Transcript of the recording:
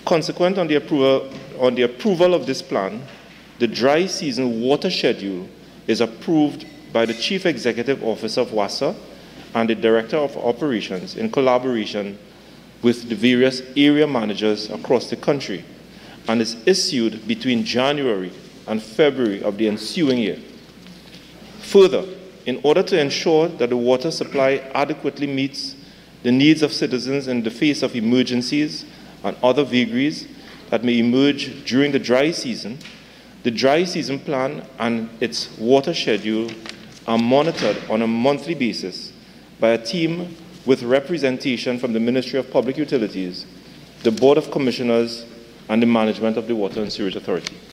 Consequent on the approval of this plan, the dry season water schedule is approved by the Chief Executive Officer of WASA and the Director of Operations in collaboration with the various area managers across the country, and is issued between January and February of the ensuing year. Further, in order to ensure that the water supply adequately meets the needs of citizens in the face of emergencies and other vagaries that may emerge during the dry season, the dry season plan and its water schedule are monitored on a monthly basis by a team with representation from the Ministry of Public Utilities, the Board of Commissioners, and the management of the Water and Sewerage Authority.